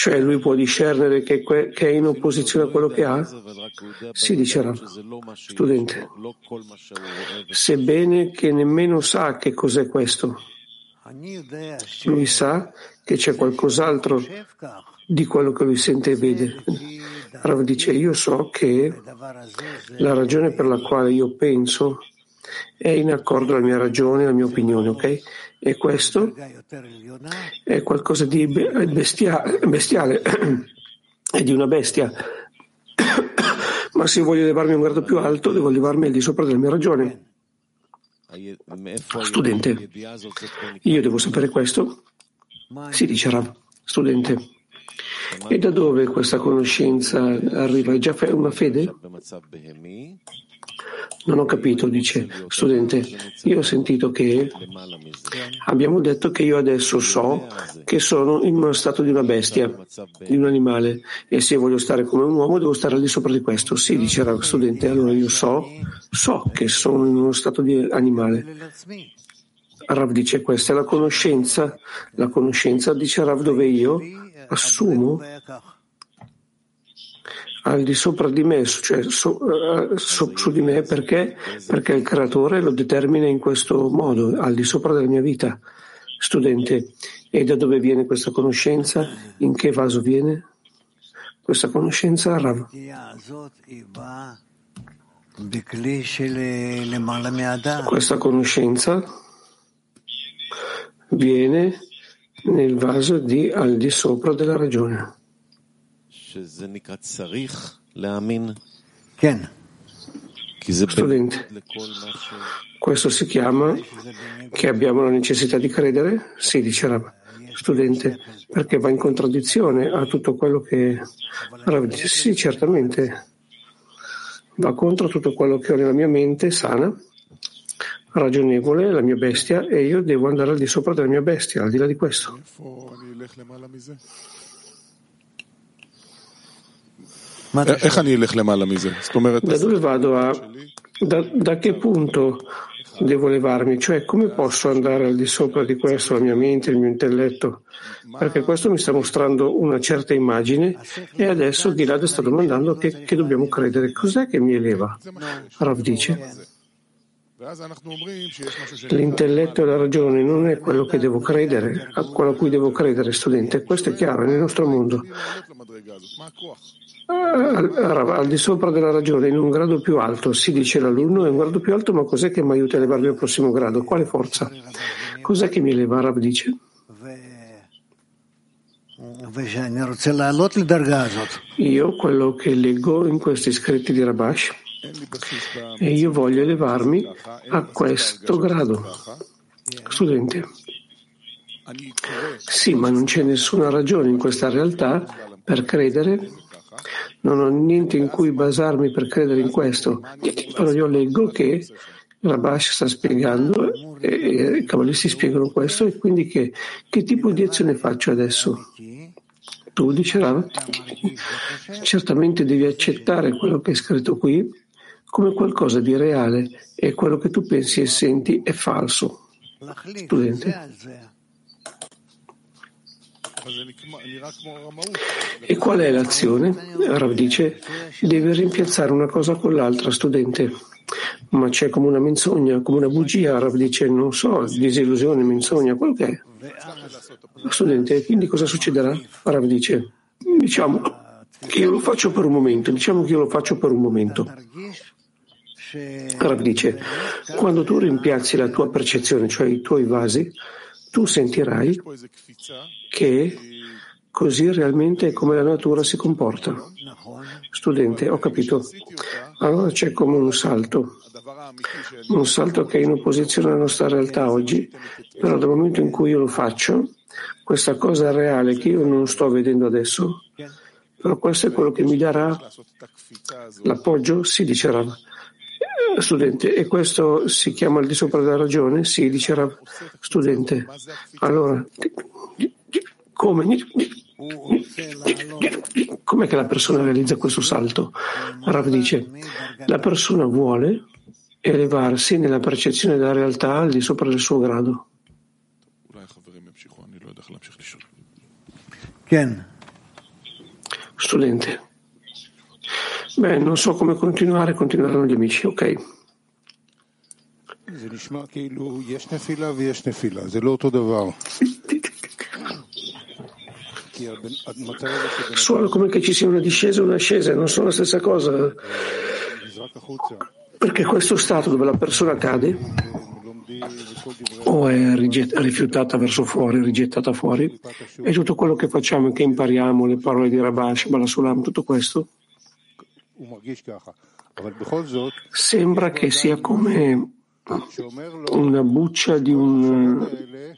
Cioè lui può discernere che, que- che è in opposizione a quello che ha? Sì, dice Rav. Studente, sebbene che nemmeno sa che cos'è questo, lui sa che c'è qualcos'altro di quello che lui sente e vede. Rav dice, io so che la ragione per la quale io penso è in accordo alla mia ragione, alla mia opinione, ok? E questo è qualcosa di bestia- bestiale, è di una bestia. Ma se voglio levarmi a un grado più alto, devo levarmi al di sopra della mia ragione. Studente, io devo sapere questo? Sì, dice Rav. Studente, e da dove questa conoscenza arriva? È già una fede? Non ho capito, dice. Studente, io ho sentito che abbiamo detto che io adesso so che sono in uno stato di una bestia, di un animale, e se voglio stare come un uomo devo stare al di sopra di questo. Sì, dice Rav. Studente, allora io so, so che sono in uno stato di animale. Rav dice, questa è la conoscenza. La conoscenza, dice Rav, dove io assumo al di sopra di me, cioè so, so, su di me, perché? Perché il creatore lo determina in questo modo, al di sopra della mia vita. Studente, e da dove viene questa conoscenza? In che vaso viene questa conoscenza, Rav? Questa conoscenza viene nel vaso di al di sopra della ragione. Studente, questo si chiama che abbiamo la necessità di credere? Sì, dice Rav. Studente, perché va in contraddizione a tutto quello che Rav dice. Sì, certamente va contro tutto quello che ho nella mia mente sana, ragionevole, la mia bestia, e io devo andare al di sopra della mia bestia, al di là di questo. Da dove vado a... Da, da che punto devo levarmi? Cioè, come posso andare al di sopra di questo, la mia mente, il mio intelletto? Perché questo mi sta mostrando una certa immagine e adesso Gilad sta domandando che, che dobbiamo credere. Cos'è che mi eleva? Rav dice, l'intelletto e la ragione non è quello che devo credere, a quello a cui devo credere, studente. Questo è chiaro nel nostro mondo. Al, al di sopra della ragione, in un grado più alto, si dice l'alunno è un grado più alto, ma cos'è che mi aiuta a elevarmi al prossimo grado? Quale forza? Cos'è che mi eleva? Rav dice. Io quello che leggo in questi scritti di Rabash e io voglio elevarmi a questo grado. Studente, sì, ma non c'è nessuna ragione in questa realtà per credere. Non ho niente in cui basarmi per credere in questo, però io leggo che Rabash sta spiegando e i cabalisti spiegano questo, e quindi che, che tipo di azione faccio adesso? Tu, dice Rav, certamente devi accettare quello che è scritto qui come qualcosa di reale e quello che tu pensi e senti è falso. Studente. E qual è l'azione? Rav dice, devi rimpiazzare una cosa con l'altra, studente. Ma c'è come una menzogna, come una bugia. Rav dice, non so, disillusione, menzogna, quello che è. Studente, quindi cosa succederà? Rav dice, diciamo che io lo faccio per un momento, diciamo che io lo faccio per un momento. Rav dice, quando tu rimpiazzi la tua percezione, cioè i tuoi vasi, tu sentirai che così realmente è come la natura si comporta. Studente, ho capito. Allora c'è come un salto, un salto che è in opposizione alla nostra realtà oggi, però dal momento in cui io lo faccio, questa cosa reale che io non sto vedendo adesso, però questo è quello che mi darà l'appoggio? Sì, dice Rav. Studente, e questo si chiama al di sopra della ragione? Sì, dice Rav. Studente, allora, come? Com'è che la persona realizza questo salto? Rav dice, la persona vuole elevarsi nella percezione della realtà al di sopra del suo grado. Studente. Beh, non so come continuare, continueranno gli amici, ok? Suona come che ci sia una discesa e un'ascesa, non sono la stessa cosa. Perché questo stato dove la persona cade o è rigett- rifiutata verso fuori, rigettata fuori, e tutto quello che facciamo e che impariamo, le parole di Rabash, Balasulam, tutto questo, sembra che sia come una buccia di un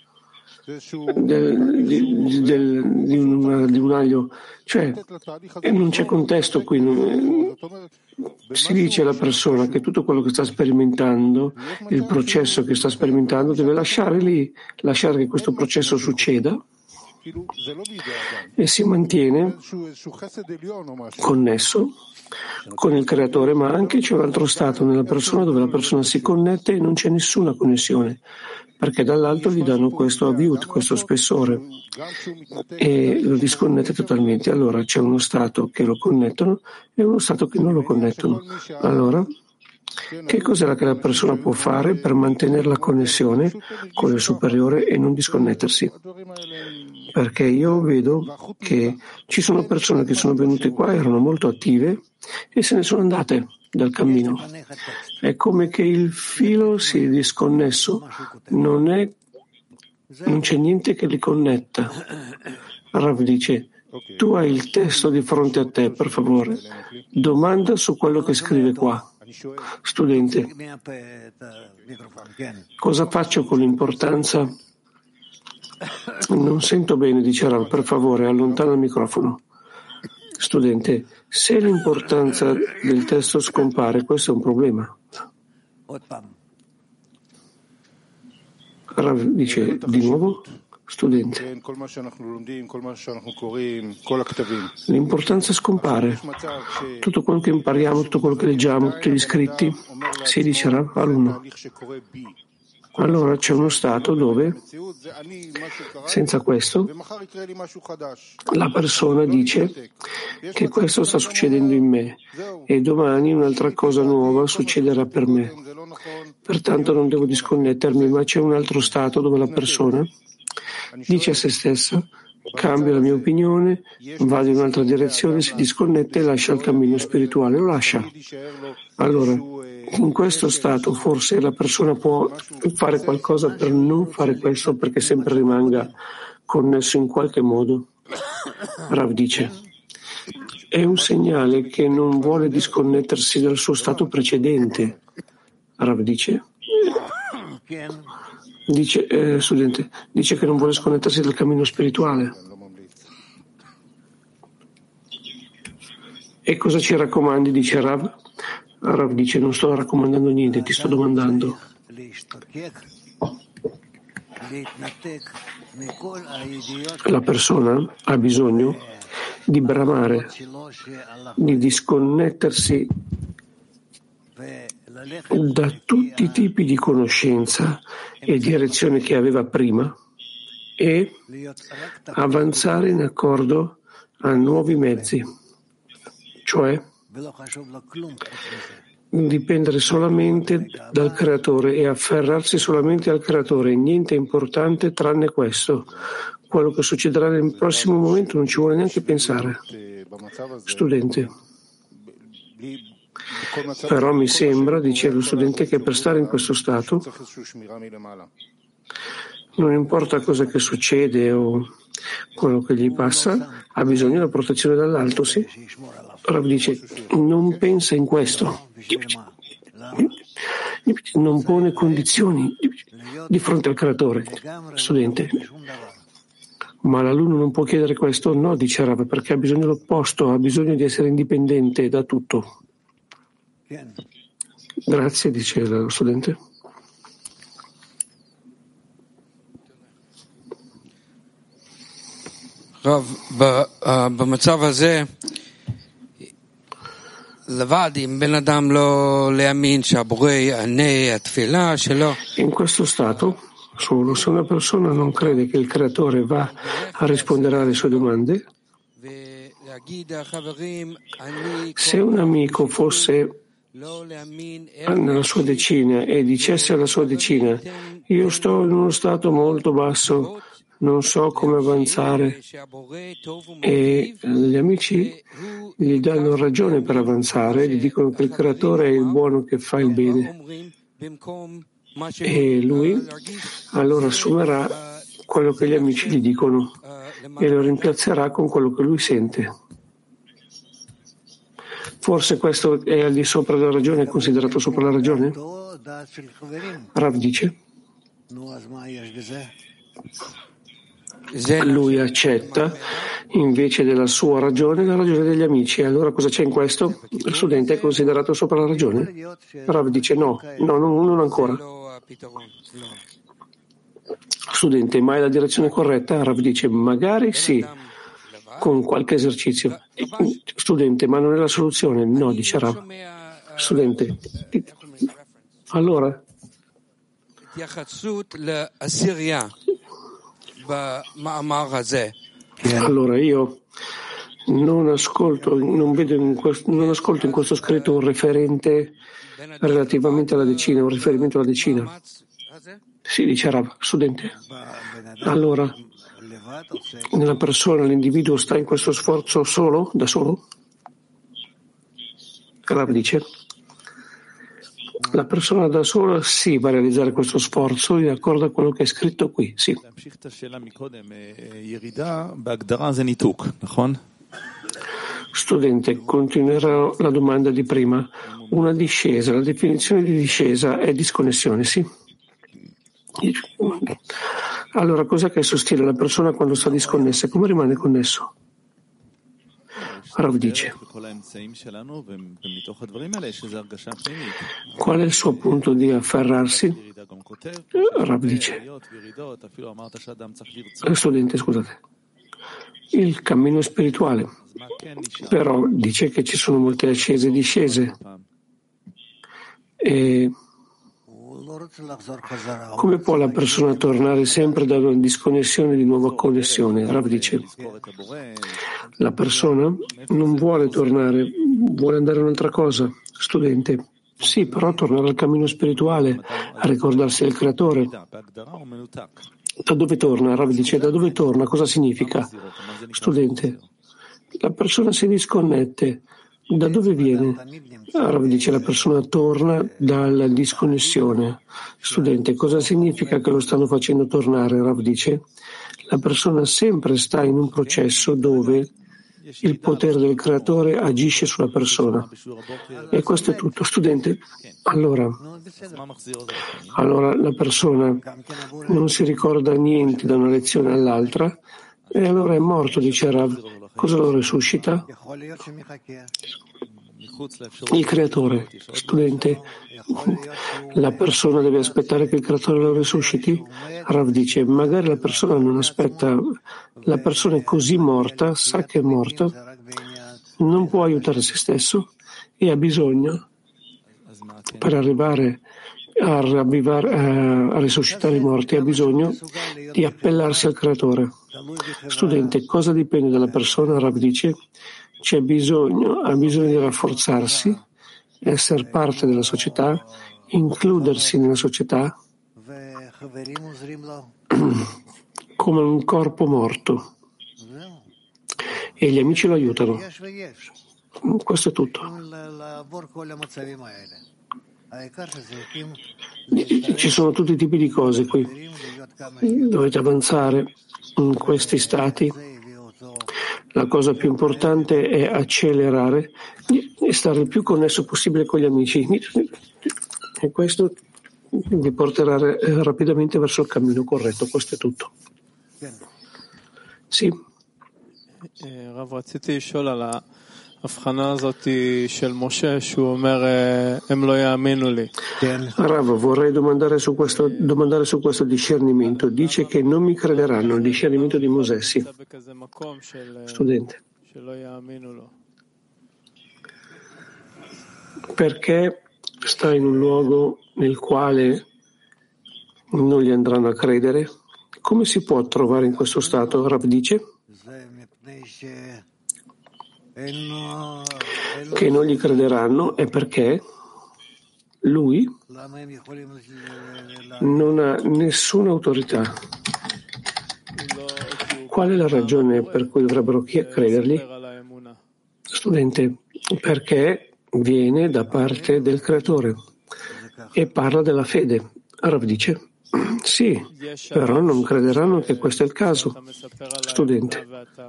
del, di, del, di, un, di un aglio, cioè non c'è contesto qui, non, si dice alla persona che tutto quello che sta sperimentando, il processo che sta sperimentando, deve lasciare lì, lasciare che questo processo succeda e si mantiene connesso con il creatore, ma anche c'è un altro stato nella persona dove la persona si connette e non c'è nessuna connessione, perché dall'alto gli danno questo aviut, questo spessore, e lo disconnette totalmente. Allora c'è uno stato che lo connettono e uno stato che non lo connettono. Allora, che cos'è che la persona può fare per mantenere la connessione con il superiore e non disconnettersi? Perché io vedo che ci sono persone che sono venute qua, erano molto attive e se ne sono andate dal cammino. È come che il filo si è disconnesso, non, è, non c'è niente che li connetta. Rav dice: tu hai il testo di fronte a te, per favore, domanda su quello che scrive qua. Studente, cosa faccio con l'importanza? Non sento bene, dice Rav, per favore, allontana il microfono. Studente, se l'importanza del testo scompare, questo è un problema. Rav dice di nuovo, studente, l'importanza scompare. Tutto quello che impariamo, tutto quello che leggiamo, tutti gli scritti, si dice Rav alunno. Allora c'è uno stato dove, senza questo, la persona dice che questo sta succedendo in me e domani un'altra cosa nuova succederà per me. Pertanto non devo disconnettermi, ma c'è un altro stato dove la persona dice a se stessa: cambio la mia opinione, vado in un'altra direzione, si disconnette e lascia il cammino spirituale, lo lascia. Allora, in questo stato forse la persona può fare qualcosa per non fare questo, perché sempre rimanga connesso in qualche modo. Rav dice: è un segnale che non vuole disconnettersi dal suo stato precedente. Rav dice, dice eh, studente, dice che non vuole sconnettersi dal cammino spirituale. E cosa ci raccomandi, dice Rav? Rav dice: non sto raccomandando niente, ti sto domandando. La persona ha bisogno di bramare, di disconnettersi da tutti i tipi di conoscenza e direzione che aveva prima e avanzare in accordo a nuovi mezzi, cioè dipendere solamente dal creatore e afferrarsi solamente al creatore. Niente è importante tranne questo. Quello che succederà nel prossimo momento non ci vuole neanche pensare. Studente, però mi sembra, dice lo studente, che per stare in questo stato non importa cosa che succede o quello che gli passa, ha bisogno della protezione dall'alto, sì? Rav dice: non pensa in questo, non pone condizioni di fronte al creatore. Studente, ma l'alunno non può chiedere questo? No, dice Rav, perché ha bisogno dell'opposto, ha bisogno di essere indipendente da tutto. Grazie, dice lo studente. Rav, במצב הזה לבד, אם בן אדם לא להאמין שהבורא יענה התפילה שלו. In questo stato, solo se una persona non crede che il creatore va a rispondere alle sue domande Se un amico fosse nella sua decina e dicesse alla sua decina: io sto in uno stato molto basso, non so come avanzare, e gli amici gli danno ragione per avanzare, gli dicono che il creatore è il buono che fa il bene, e lui allora assumerà quello che gli amici gli dicono e lo rimpiazzerà con quello che lui sente. Forse questo è al di sopra della ragione, è considerato sopra la ragione? Rav dice: lui accetta invece della sua ragione la ragione degli amici. Allora cosa c'è in questo? Il studente è considerato sopra la ragione? Rav dice no, no, non, non ancora. Studente, ma è la direzione corretta? Rav dice magari sì, con qualche esercizio. Studente, ma non è la soluzione? No, dice Rav. Studente, allora allora io non ascolto, non vedo in questo, non ascolto in questo scritto un referente relativamente alla decina, un riferimento alla decina. Sì, dice Rav. Studente, allora nella persona, l'individuo sta in questo sforzo solo, da solo? Rav dice: la persona da sola sì va a realizzare questo sforzo in accordo a quello che è scritto qui, sì. Studente, continuerò la domanda di prima. Una discesa, la definizione di discesa è disconnessione, sì? Allora, cos'è che sostiene la persona quando sta disconnessa? Come rimane connesso? Rav dice: qual è il suo punto di afferrarsi? Rav dice: studente, scusate, il cammino spirituale. Però dice che ci sono molte ascese e discese. E come può la persona tornare sempre da una disconnessione di nuova connessione? Rav dice: la persona non vuole tornare, vuole andare a un'altra cosa. Studente, sì, però tornare al cammino spirituale, a ricordarsi del creatore. Da dove torna? Rav dice: da dove torna? Cosa significa? Studente, la persona si disconnette. Da dove viene? Rav dice: la persona torna dalla disconnessione. Studente, cosa significa che lo stanno facendo tornare? Rav dice: la persona sempre sta in un processo dove il potere del creatore agisce sulla persona. E questo è tutto. Studente, allora, allora la persona non si ricorda niente da una lezione all'altra e allora è morto, dice Rav. Cosa lo resuscita? Il creatore. Studente, la persona deve aspettare che il creatore lo resusciti? Rav dice: magari la persona non aspetta, la persona è così morta, sa che è morta, non può aiutare se stesso e ha bisogno, per arrivare a, ravvivare, a risuscitare i morti, ha bisogno di appellarsi al creatore. Studente, cosa dipende dalla persona? Rav dice: c'è bisogno, ha bisogno di rafforzarsi, essere parte della società, includersi nella società come un corpo morto, e gli amici lo aiutano. Questo è tutto. Ci sono tutti i tipi di cose qui. Dovete avanzare in questi stati. La cosa più importante è accelerare e stare il più connesso possibile con gli amici. E questo vi porterà rapidamente verso il cammino corretto. Questo è tutto. Sì. Rav, vorrei domandare su questo, domandare su questo discernimento. Dice che non mi crederanno, il discernimento di Mosè. Sì. Studente, perché sta in un luogo nel quale non gli andranno a credere? Come si può trovare in questo stato? Rav dice: che non gli crederanno è perché lui non ha nessuna autorità. Qual è la ragione per cui dovrebbero credergli? Studente, perché viene da parte del Creatore e parla della fede. Rav dice, sì, però non crederanno che questo è il caso. Studente,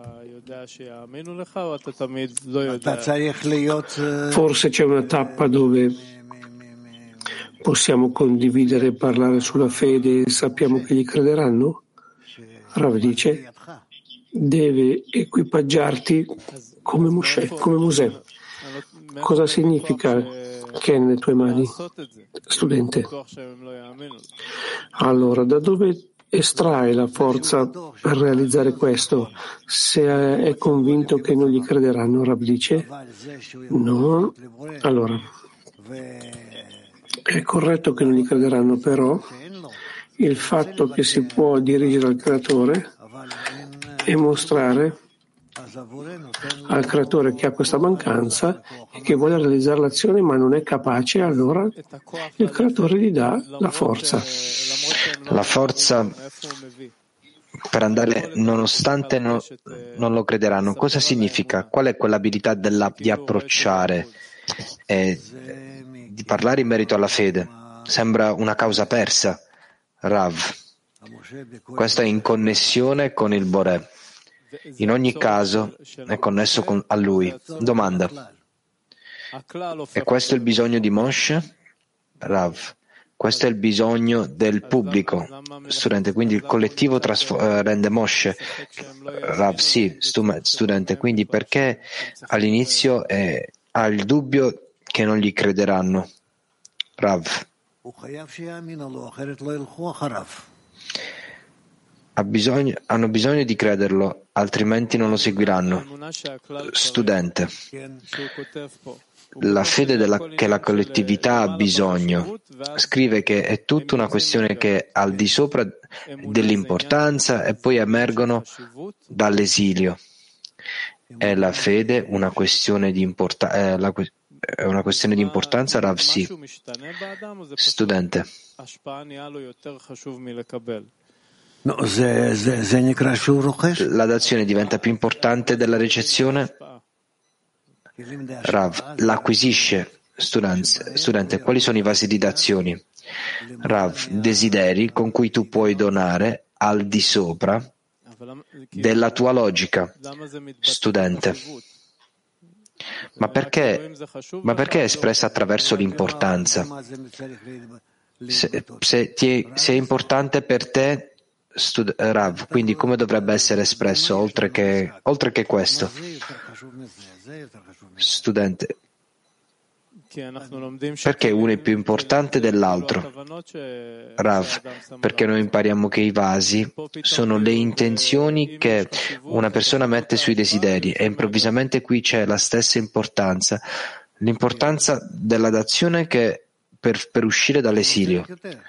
forse c'è una tappa dove possiamo condividere e parlare sulla fede e sappiamo che gli crederanno? Rav dice, deve equipaggiarti come Mosè. Come Mosè. Cosa significa che è nelle tue mani? Studente, allora da dove estrae la forza per realizzare questo se è convinto che non gli crederanno? Rav dice, no, allora è corretto che non gli crederanno, però il fatto che si può dirigere al Creatore e mostrare al Creatore che ha questa mancanza e che vuole realizzare l'azione ma non è capace, allora il Creatore gli dà la forza. La forza per andare nonostante no, non lo crederanno. Cosa significa? Qual è quell'abilità della, di approcciare e di parlare in merito alla fede? Sembra una causa persa. Rav, questo è in connessione con il Boré. In ogni caso è connesso con, a lui. Domanda. E questo è il bisogno di Moshe? Rav, questo è il bisogno del pubblico. Studente, quindi il collettivo trasfo- eh, rende Moshe. Rav, sì, stu- studente, quindi perché all'inizio eh, ha il dubbio che non gli crederanno? Rav. Ha bisogno, hanno bisogno di crederlo, altrimenti non lo seguiranno. Studente, la fede della, che la collettività ha bisogno scrive che è tutta una questione che è al di sopra dell'importanza e poi emergono dall'esilio. È la fede una questione di importanza? È una questione di importanza, Rav? Sì. Studente. La dazione diventa più importante della ricezione? Rav, l'acquisisce. Studente, studente, quali sono i vasi di dazioni? Rav, desideri con cui tu puoi donare al di sopra della tua logica. Studente. Ma perché, ma perché è espressa attraverso l'importanza? Se, se, ti è, se è importante per te, stud, Rav, quindi come dovrebbe essere espresso oltre che, oltre che questo? Studente, perché uno è più importante dell'altro? Rav, perché noi impariamo che i vasi sono le intenzioni che una persona mette sui desideri e improvvisamente qui c'è la stessa importanza, l'importanza della dazione che per, per uscire dall'esilio.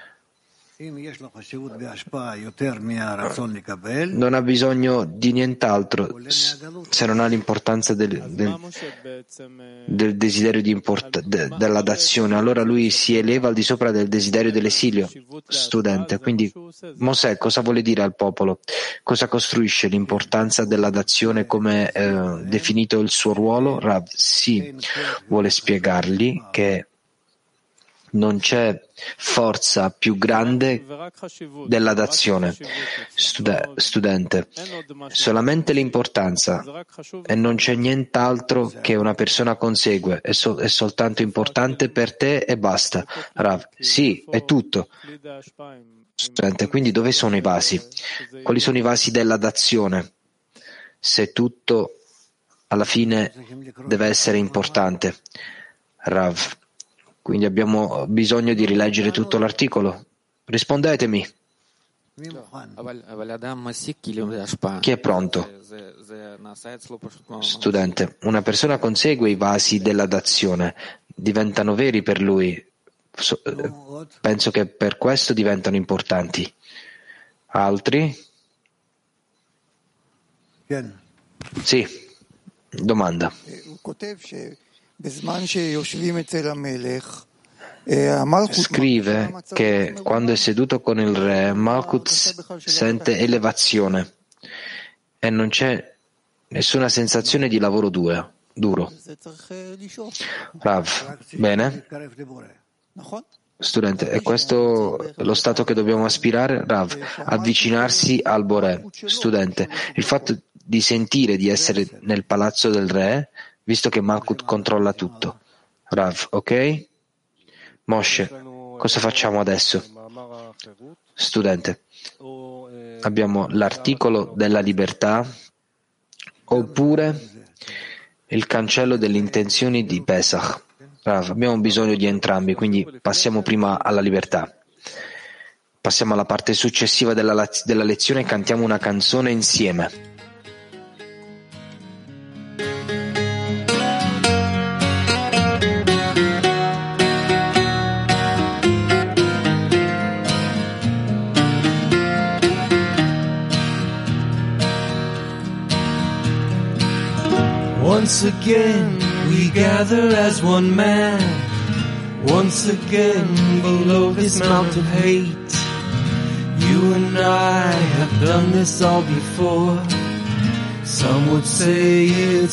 Non ha bisogno di nient'altro se non ha l'importanza del, del, del desiderio di import, de, della dazione. Allora lui si eleva al di sopra del desiderio dell'esilio. Studente, quindi Mosè cosa vuole dire al popolo? Cosa costruisce l'importanza della dazione come eh, definito il suo ruolo? Rav, sì, vuole spiegargli che non c'è forza più grande della dazione. Stude- studente, solamente l'importanza e non c'è nient'altro che una persona consegue, è, so- è soltanto importante per te e basta. Rav, sì, è tutto. Studente, quindi dove sono i vasi? Quali sono i vasi della dazione? Se tutto alla fine deve essere importante. Rav, quindi abbiamo bisogno di rileggere tutto l'articolo. Rispondetemi. Chi è pronto? Studente, una persona consegue i vasi della dazione, diventano veri per lui. Penso che per questo diventano importanti. Altri? Sì. Domanda. Scrive che quando è seduto con il re, Malkut sente elevazione e non c'è nessuna sensazione di lavoro duro. duro. Rav, bene? Studente, è questo lo stato che dobbiamo aspirare? Rav, avvicinarsi al Boré. Studente, il fatto di sentire di essere nel palazzo del re, visto che Malkut controlla tutto. Rav, ok? Moshe, cosa facciamo adesso? Studente, abbiamo l'articolo della libertà oppure il cancello delle intenzioni di Pesach. Rav, abbiamo bisogno di entrambi, quindi passiamo prima alla libertà. Passiamo alla parte successiva della, della lezione e cantiamo una canzone insieme. Once again we gather as one man, once again below this mount of hate. You and I have done this all before. Some would say it's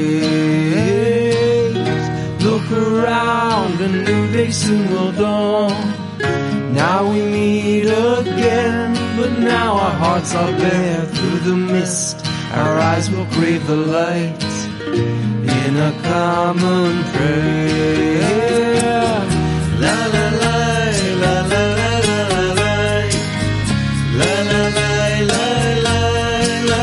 fate. Look around, a new day soon will dawn. Now we meet again, but now our hearts are bare. Through the mist, our eyes will crave the light. In a common prayer, la la la la la la la la la la la la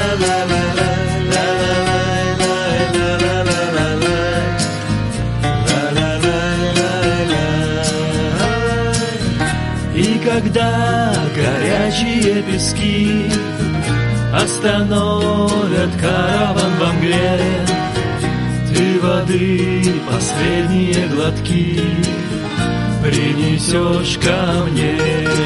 И когда горячие пески остановят караван во мгле, ты воды последние глотки принесешь ко мне.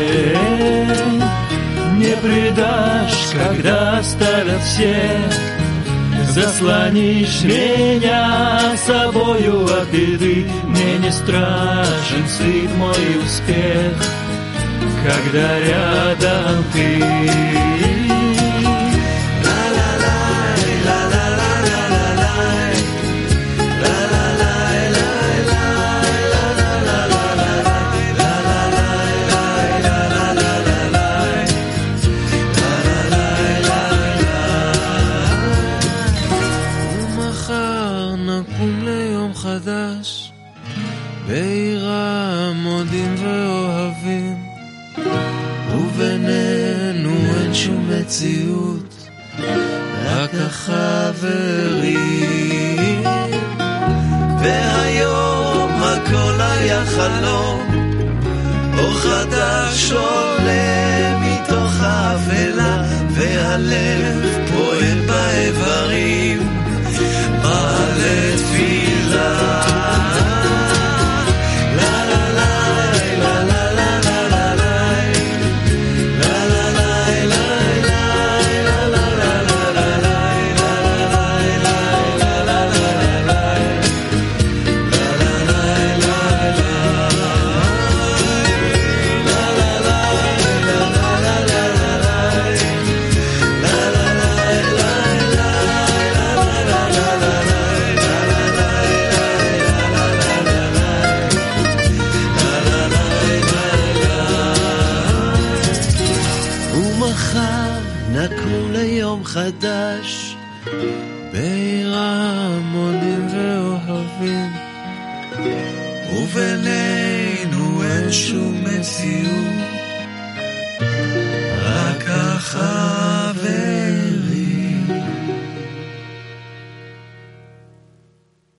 Не предашь, когда оставят все, заслонишь меня собою от беды. Мне не страшен стыд, мой успех, когда рядом ты. בעיר המודים ואוהבים, ובינינו אין שום מציאות, רק החברים. והיום הכל היה חלום, אור חדש עולה מתוך האפלה, והלב פועל באיברים, מעלה תפילה. חדש בעיר